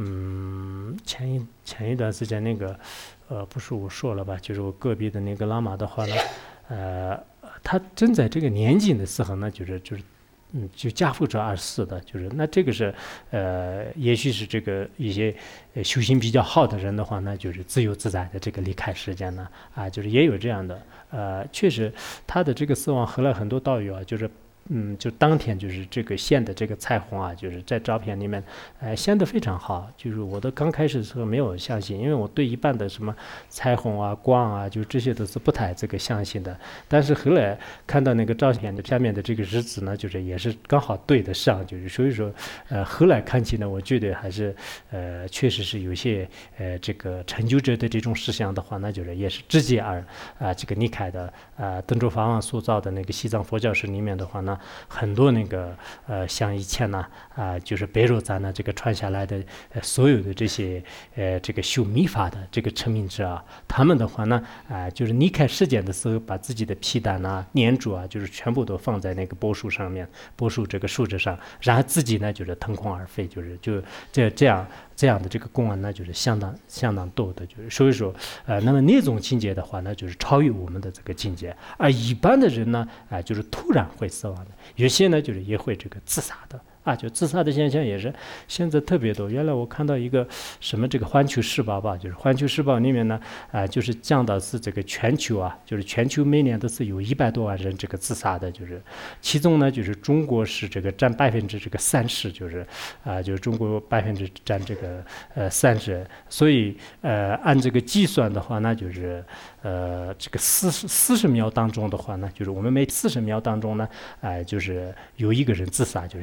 前一段时间那个不是我说了吧，就是我隔壁的那个喇嘛的话呢他正在这个年纪的时候呢，就家父者而死的，就是那这个是也许是这个一些修行比较好的人的话呢，就是自由自在的这个离开世间呢就是也有这样的确实他的这个死亡后来很多道友就是就当天就是这个现的这个彩虹就是在照片里面现得非常好，就是我的刚开始的时候没有相信，因为我对一般的什么彩虹光就这些都是不太这个相信的。但是后来看到那个照片的下面的这个日子呢，就是也是刚好对得上，就是所以说后来看起呢，我觉得还是确实是有些这个成就者的这种思想的话，那就是也是直接这个离开的登州法王塑造的那个西藏佛教史里面的话呢，很多那个像以前呢就是北若赞呢这个传下来的所有的这些这个修密法的这个成名者他们的话呢就是离开世间的时候，把自己的皮蛋念珠就是全部都放在那个柏树上面，柏树这个树枝上，然后自己呢就是腾空而飞，这样的这个公案呢，就是相当多的，就是所以说那么那种境界的话呢，就是超越我们的这个境界。而一般的人呢就是突然会死亡的，有些呢就是也会这个自杀的就自杀的现象也是现在特别多。原来我看到一个什么这个环球时报吧，就是环球时报里面呢就是讲的是这个全球就是全球每年都是有100多万人这个自杀的，就是其中呢就是中国是这个占30%，就是中国占这个30%，所以按这个计算的话呢，就是这个40秒当中的话呢，就是我们每40秒当中呢就是有一个人自杀，就是全世界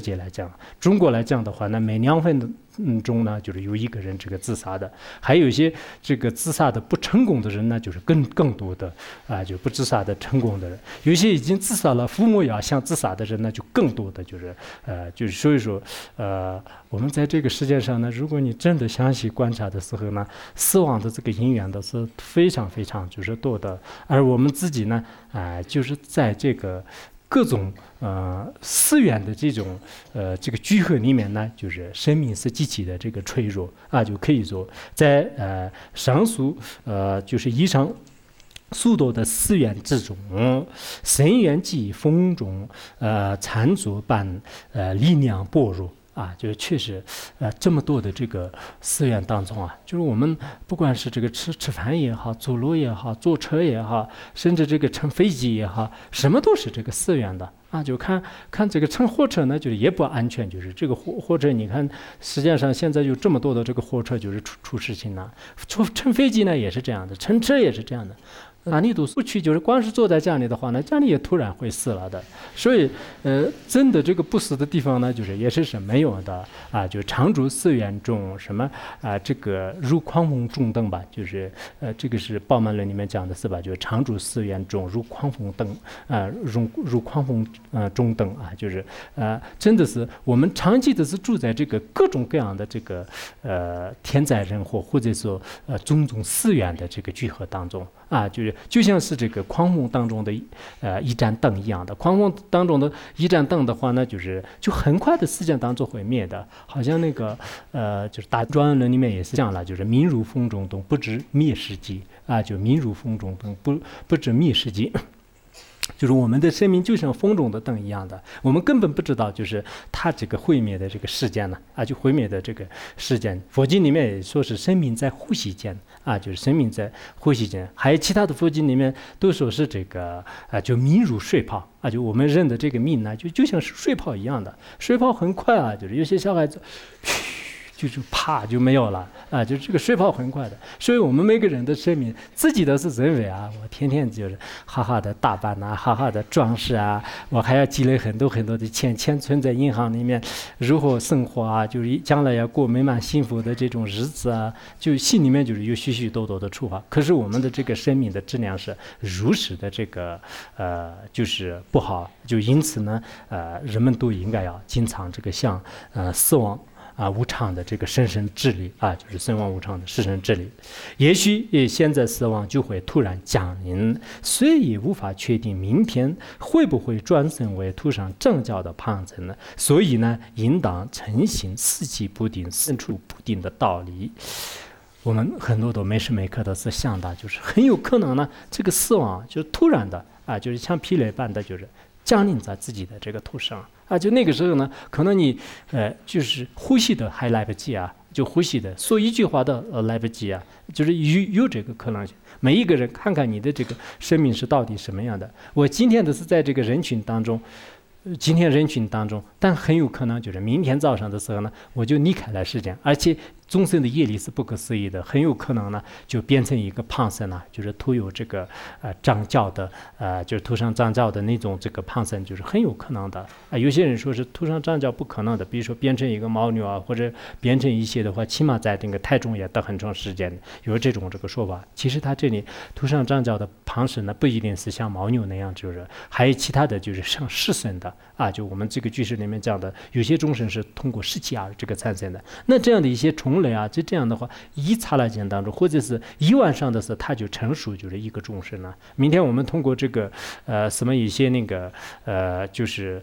界来讲，中国来讲的话呢，每2份中呢，就是有1个人这个自杀的，还有一些这个自杀的不成功的人呢，就是更多的就不自杀的成功的人，有些已经自杀了，父母也要想自杀的人呢，就更多的就是所以说我们在这个世界上呢，如果你真的详细观察的时候呢，死亡的这个因缘都是非常非常就是多的，而我们自己呢就是在这个各种思源的这种这个聚合里面呢，就是生命是极其的这个脆弱就可以说在上述就是以上诸多的思源之中，深渊即风中残烛般力量薄弱。就是确实，这么多的这个寺院当中就是我们不管是这个吃饭也好，走路也好，坐车也好，甚至这个乘飞机也好，什么都是这个寺院的就看这个乘火车呢，就是也不安全，就是这个火车，你看世界上现在有这么多的这个火车，就是出事情了。乘飞机呢也是这样的，乘车也是这样的。哪里都不去，就是光是坐在家里的话呢，家里也突然会死了的。所以，真的这个不死的地方呢，就是也是没有的就常住寺院中什么这个如狂风中灯吧，就是这个是《宝鬘论》里面讲的是吧？就是常住寺院中如狂风灯如狂风中灯就是真的是我们长期的是住在这个各种各样的这个天灾人祸，或者说种种寺院的这个聚合当中就像是这个狂风当中的一盏灯一样的，狂风当中的一盏灯的话呢，就很快的时间当中会灭的，好像那个就是大庄严论里面也是讲了，就是明如风中灯，不知灭时机就明如风中灯，不知灭时机。就是我们的生命就像风中的灯一样的，我们根本不知道，就是它这个毁灭的这个时间呢就毁灭的这个时间。佛经里面也说是生命在呼吸间就是生命在呼吸间。还有其他的佛经里面都说是这个就命如水泡就我们人的这个命呢，就像是水泡一样的，水泡很快就是有些小孩子就啪就没有了就这个水泡很快的。所以我们每个人的生命自己都是认为我天天就是好好的打扮好好的装饰我还要积累很多很多的钱存在银行里面，如何生活就是将来要过美满幸福的这种日子就心里面就是有许许多多的出发。可是我们的这个生命的质量是如实的这个就是不好，就因此呢人们都应该要经常这个向死亡无常的这个深深治理就是死亡无常的深深治理。也许现在死亡就会突然降临，虽也无法确定明天会不会转生为土上正教的旁生呢，所以呢应当诚信四季不定身处不定的道理。我们很多都没时没刻的是想到，就是很有可能呢这个死亡就是突然的就是像霹雷般的就是降临在自己的这个头上就那个时候呢，可能你就是呼吸的还来不及就呼吸的说一句话的来不及就是有这个可能性。每一个人看看你的这个生命是到底什么样的。我今天的是在这个人群当中，但很有可能就是明天早上的时候呢，我就离开了世间，而且众生的业力是不可思议的，很有可能呢就变成一个旁生就是涂有这个障教的就是涂上障教的那种这个旁生，就是很有可能的有些人说是涂上障教不可能的，比如说变成一个牦牛或者变成一些的话，起码在那个胎中也得很长时间，有这种这个说法。其实他这里涂上障教的旁生呢，不一定是像牦牛那样，就是还有其他的就是像世生的就我们这个句式里面讲的，有些众生是通过世气这个产生的。那这样的一些虫类就这样的话，一刹那间当中，或者是一晚上的时候，它就成熟就是一个众生了。明天我们通过这个什么一些那个就是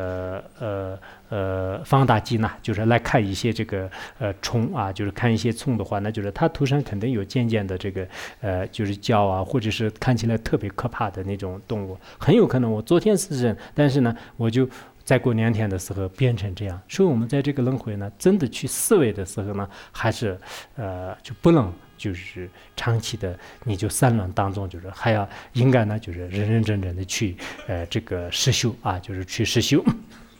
放大镜就是来看一些这个虫就是看一些虫的话，那就是它头上肯定有渐渐的这个就是角或者是看起来特别可怕的那种动物，很有可能我昨天是人，但是呢我就再过2天的时候变成这样。所以我们在这个轮回呢，真的去思维的时候呢，还是就不能就是长期的你就散乱当中，就是还要应该呢就是认认真真的去这个实修就是去实修。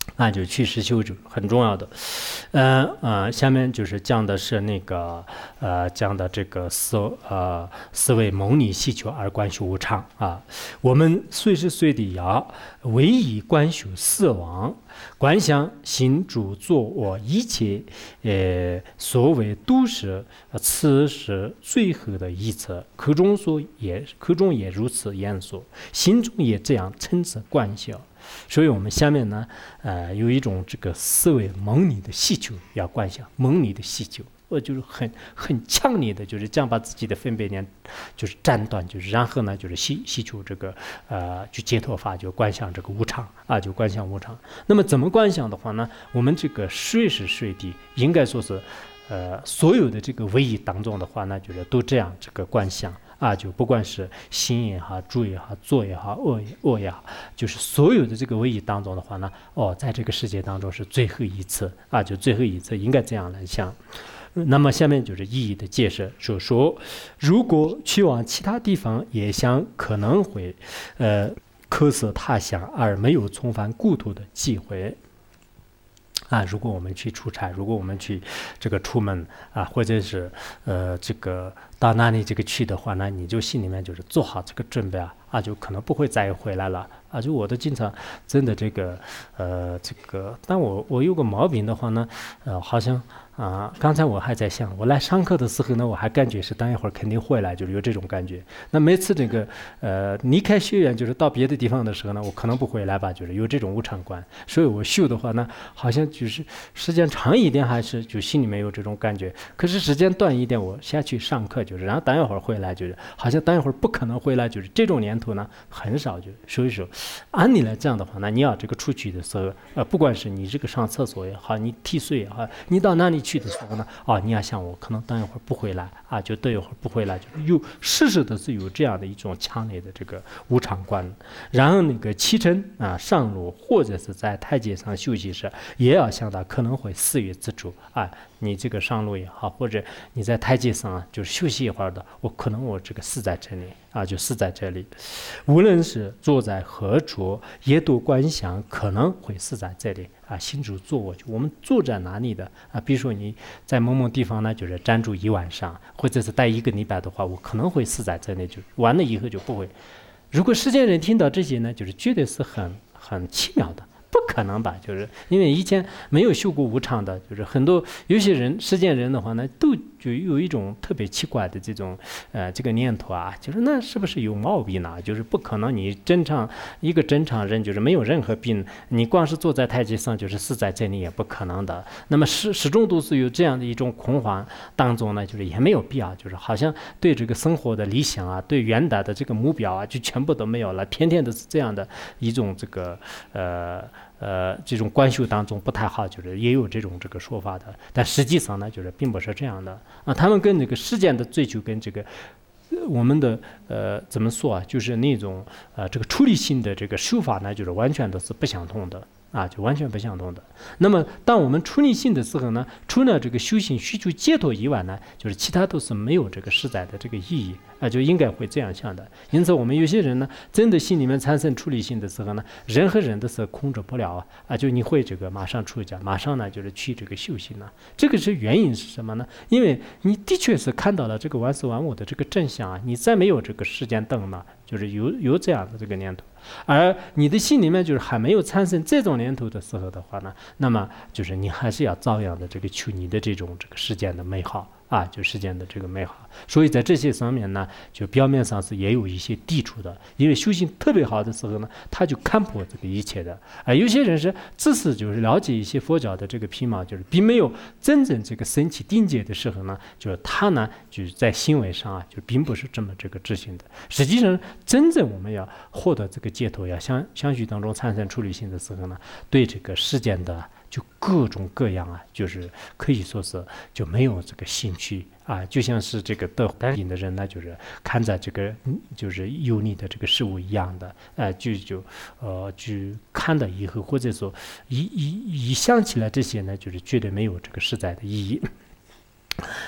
那就去实修主很重要的。下面就是讲的是那个讲的这个思维蒙你细求而观修无常啊。我们随时随地要唯以观修四王，观想行主作我一切所谓都是此时最后的一次，口中也如此言说，心中也这样称此观想。所以我们下面呢，有一种这个思维蒙你的需求要观想，蒙你的需求，我就是很强烈的，就是这样把自己的分别念就是斩断，就是然后呢，就是需求这个就解脱法，就观想这个无常啊，就观想无常。那么怎么观想的话呢？我们这个随时随地应该说是所有的这个位移当中的话呢，就是都这样这个观想。啊，就不管是心也好，住也好，坐也好，恶也好，就是所有的这个位移当中的话呢，在这个世界当中是最后一次啊，就最后一次应该这样来想。那么下面就是意义的解释，说如果去往其他地方，也想可能会客舍他乡而没有重返故土的机会。啊，如果我们去出差，如果我们去这个出门啊，或者是这个到哪里这个去的话呢，你就心里面就是做好这个准备啊，就可能不会再回来了啊。就我都经常真的这个但我有个毛病的话呢，好像刚才我还在想，我来上课的时候呢，我还感觉是等一会儿肯定回来，就是有这种感觉。那每次这个离开学院，就是到别的地方的时候呢，我可能不回来吧，就是有这种无常观。所以我修的话呢，好像就是时间长一点，还是就心里面有这种感觉。可是时间短一点，我下去上课就是，然后等一会儿回来，就是好像等一会儿不可能回来，就是这种念头呢很少。就所以说，按理来这样的话，那你要这个出去的时候，不管是你这个上厕所也好，你提水也好，你到哪里去的时候呢，你要想我可能等一会儿不回来啊，就等一会儿不回来，就是有事实的是有这样的一种强烈的这个无常观。然后那个启程上路或者是在台阶上休息时，也要想到可能会死于此处啊。你这个上路也好，或者你在台阶上就是休息一会儿的，我这个死在这里啊，就死在这里。无论是坐在何处，也都观想可能会死在这里啊。行主坐我，我们坐在哪里的啊？比如说你在某某地方呢，就是暂住一晚上，或者是待1个礼拜的话，我可能会死在这里，就完了以后就不会。如果世间人听到这些呢，就是觉得是很奇妙的。不可能吧？就是因为以前没有修过无常的，就是很多有些人世间人的话呢，都就有一种特别奇怪的这种这个念头啊，就是那是不是有毛病呢？就是不可能，你一个正常人就是没有任何病，你光是坐在台阶上就是死在这里也不可能的。那么始终都是有这样的一种恐慌当中呢，就是也没有必要，就是好像对这个生活的理想啊，对远大的这个目标啊，就全部都没有了，天天都是这样的一种这个这种观修当中不太好，就是也有这种这个说法的，但实际上呢，就是并不是这样的啊。他们跟这个世间的追求跟这个我们的怎么说啊，就是那种这个处理性的这个修法呢，就是完全都是不相同的。啊，就完全不相同的。那么，当我们处理性的时候呢，除了这个修行需求解脱以外呢，就是其他都是没有这个实在的这个意义啊，就应该会这样想的。因此，我们有些人呢，真的心里面产生处理性的时候呢，人和人的是控制不了啊，就你会这个马上出家，马上呢就是去这个修行了。这个是原因是什么呢？因为你的确是看到了这个万事万物的这个真相啊，你再没有这个时间灯嘛，就是有这样的这个念头。而你的心里面就是还没有产生这种念头的时候的话呢，那么就是你还是要照样的这个求你的这种这个世间的美好啊，就世间的这个美好。所以在这些上面呢，就表面上是也有一些抵触的，因为修行特别好的时候呢，他就看破这个一切的。而有些人是只是就是了解一些佛教的这个皮毛，就是并没有真正这个升起定解的时候呢，就是他呢就是在行为上啊，就并不是这么这个执行的。实际上，真正我们要获得这个解脱，要相续当中产生处理性的时候呢，对这个世间的就各种各样啊，就是可以说是就没有这个兴趣啊，就像是这个得瘾的人呢，就是看着这个就是油腻的这个事物一样的，就看了以后，或者说一想起来这些呢，就是觉得没有这个实在的意义。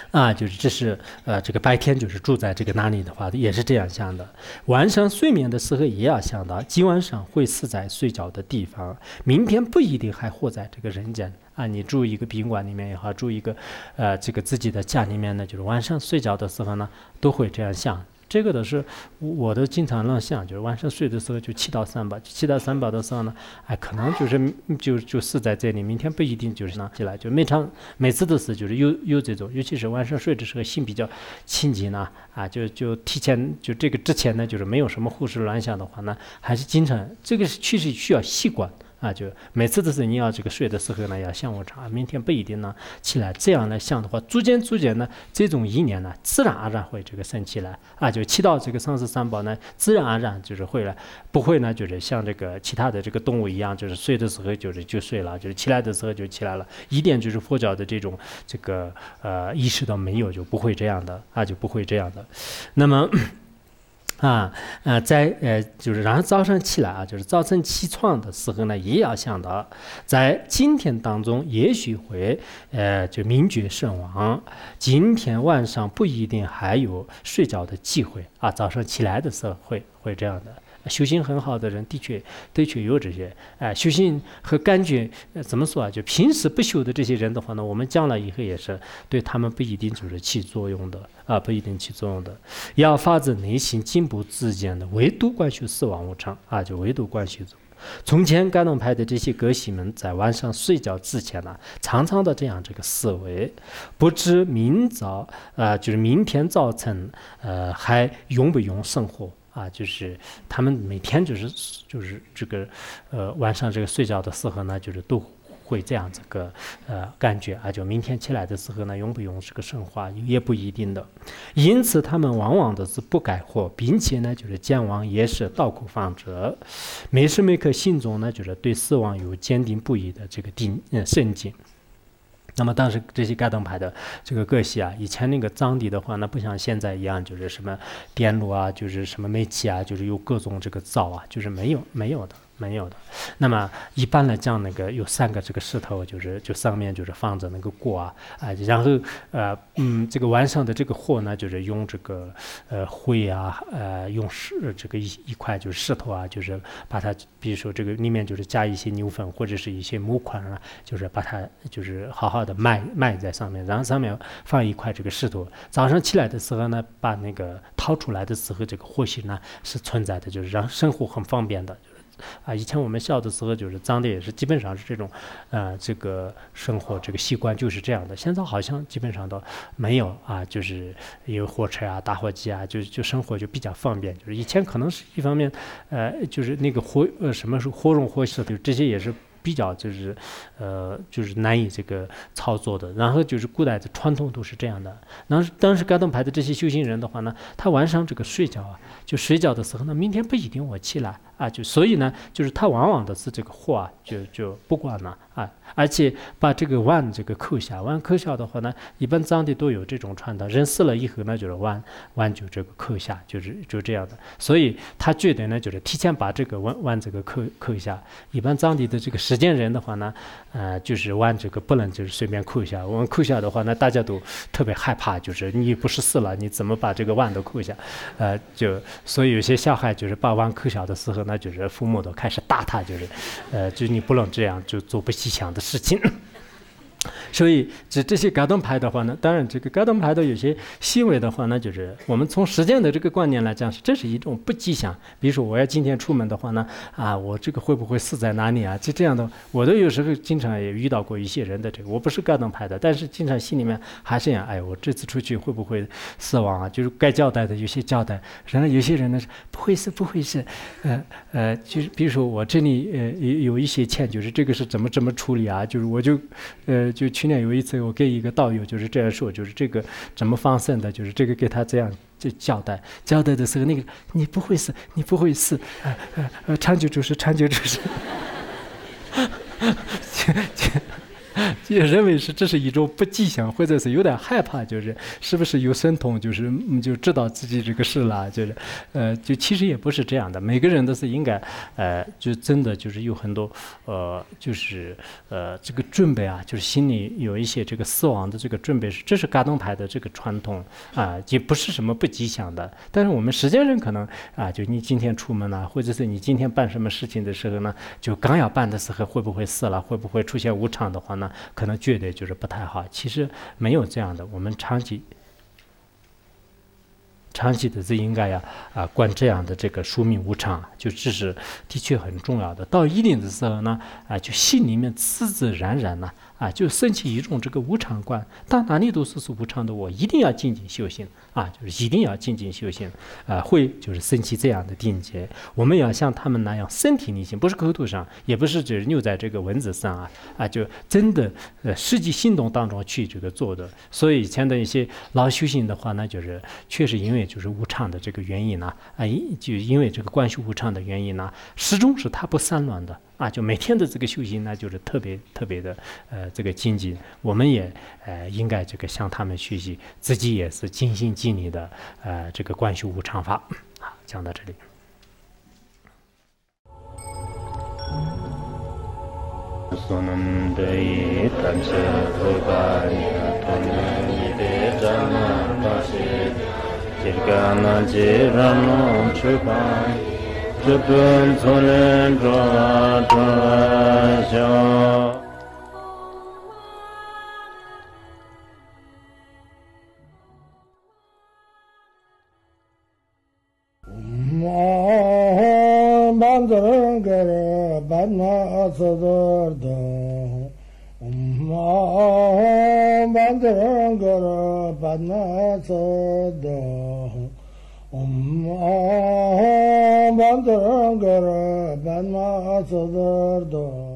啊，就是这是这个白天就是住在这个哪里的话，也是这样想的。晚上睡眠的时候也要想到，今晚上会死在睡觉的地方，明天不一定还活在这个人间啊。你住一个宾馆里面也好，住一个这个自己的家里面呢，就是晚上睡觉的时候呢，都会这样想。这个的是我都经常让想，就是晚上睡的时候就祈祷三宝，祈祷三宝的时候呢，哎，可能就死在这里，明天不一定就是起来，就每次都是就是有这种，尤其是晚上睡的时候心比较清静呢，啊，就提前就这个之前呢，就是没有什么胡思乱想的话呢，还是经常这个确实需要习惯。啊，就每次都是你要这个睡的时候呢，要想我常明天不一定呢起来，这样来想的话，逐渐呢，这种意念呢，自然而然会这个升起来啊，就祈祷这个上师三宝呢，自然而然就是会了，不会呢就是像这个其他的这个动物一样，就是睡的时候就睡了，就是起来的时候就起来了，一点就是佛教的这种这个意识都没有，就不会这样的啊，就不会这样的。那么。就是然后早上起来啊，就是早晨起床的时候呢，也要想到，在今天当中也许会就名觉身亡，今天晚上不一定还有睡觉的机会啊，早上起来的时候会这样的。修行很好的人的确有这些修行和感觉怎么说啊？就平时不修的这些人的话呢，我们将来以后也是对他们不一定就是起作用的啊，不一定起作用的。要发自内心进步自见的，唯独观修死亡无常啊，就唯独观修。从前盖东派的这些格西们在晚上睡觉之前呢，常常的这样这个思维，不知就是明天早晨还用不用生活。啊，就是他们每天就是这个晚上这个睡觉的时候呢，就是都会这样这个感觉啊，就明天起来的时候呢，用不用这个生活也不一定的。因此他们往往的是不改惑，并且呢，就是健忘也是道口方者，每时每刻心中呢，就是对死亡有坚定不移的这个慎敬。那么当时这些盖东派的这个各系啊，以前那个藏地的话呢，不像现在一样，就是什么电炉啊，就是什么煤气啊，就是有各种这个灶啊，就是没有的。那么一般来讲，那个有3个这个石头，就上面就是放着那个锅啊，然后这个晚上的这个火呢，就是用这个灰啊，用这个一块就是石头啊，就是把它，比如说这个里面就是加一些牛粪或者是一些木块啊，就是把它就是好好的埋在上面，然后上面放一块这个石头。早上起来的时候呢，把那个掏出来的时候，这个火星呢是存在的，就是让生活很方便的。以前我们小的时候就是藏的也是基本上是这种，这个生活这个习惯就是这样的。现在好像基本上都没有啊，就是有火车啊、打火机啊，就生活就比较方便。就是以前可能是一方面，就是那个什么是火融火石，就这些也是。比较就是难以这个操作的，然后就是古代的传统都是这样的。当时盖东派的这些修行人的话呢，他晚上这个睡觉啊，就睡觉的时候呢，明天不一定我起来啊，所以呢，就是他往往的是这个火啊，就不管了啊，而且把这个碗这个扣下的话呢，一般藏地都有这种传统，人死了以后呢，就是碗就这个扣下，就这样的。所以他觉得呢，就是提前把这个碗这个扣下。一般藏地的这个实践人的话呢，就是碗这个不能就是随便扣下，碗扣下的话呢，大家都特别害怕，就是你不是死了，你怎么把这个碗都扣下？所以有些小孩就是把碗扣下的时候呢，就是父母都开始打他，就你不能这样，就做不吉祥的事情。所以这些盖东派的话呢，当然这个盖东派的有些行为的话呢，就是我们从实践的这个观念来讲，这是一种不吉祥。比如说我要今天出门的话呢，我这个会不会死在哪里啊？这样的，我都有时候经常也遇到过一些人的这个，我不是盖东派的，但是经常心里面还是想，我这次出去会不会死亡啊？就是该交代的有些交代，然后有些人呢是不会死，就是比如说我这里有一些钱，就是这个是怎么处理啊？就是我就去年有一次我给一个导游就是这样说，就是这个怎么放生的，就是这个给他这样就交代的时候，那个你不会死，长久就是就认为这是一种不吉祥，或者是有点害怕，就是是不是有神通，就是就知道自己这个事了，就是就其实也不是这样的，每个人都是应该就真的就是有很多就是这个准备啊，就是心里有一些这个死亡的这个准备，这是嘎登派的这个传统啊，也不是什么不吉祥的。但是我们实践人可能啊，就你今天出门啊，或者是你今天办什么事情的时候呢，就刚要办的时候会不会死了，会不会出现无常的话呢，可能觉得就是不太好。其实没有这样的，我们长期的是应该呀观这样的这个宿命无常，就这是的确很重要的。到一定的时候呢，就心里面自自然然呢，就升起一种这个无常观，到哪里都是无常的，我一定要精进修行就是一定要精进修行会就是升起这样的定界。我们要像他们那样身体力行，不是口头上，也不是只留在这个文字上就真的实际行动当中去这个做的。所以以前的一些老修行的话呢，就是确实因为就是无常的这个原因呢就因为这个观修无常的原因呢，始终是它不散乱的就每天的这个修行呢，就是特别的这个精进。我们也应该这个向他们学习，自己也是尽心尽力的这个观修无常法。好，讲到这里。 Chupun tsunen chua chua xiao Bandar gara badna sadar da Bandar gara badna sadar Bandar gara badna sadar da